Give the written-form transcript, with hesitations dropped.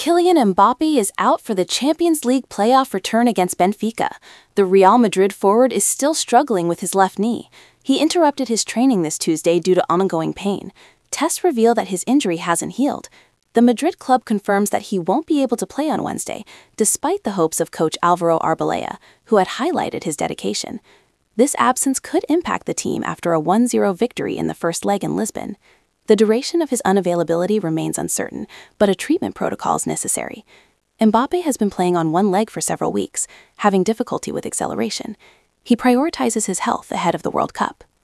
Kylian Mbappé is out for the Champions League playoff return against Benfica. The Real Madrid forward is still struggling with his left knee. He interrupted his training this Tuesday due to ongoing pain. Tests reveal that his injury hasn't healed. The Madrid club confirms that he won't be able to play on Wednesday, despite the hopes of coach Álvaro Arbeloa, who had highlighted his dedication. This absence could impact the team after a 1-0 victory in the first leg in Lisbon. The duration of his unavailability remains uncertain, but a treatment protocol is necessary. Mbappé has been playing on one leg for several weeks, having difficulty with acceleration. He prioritizes his health ahead of the World Cup.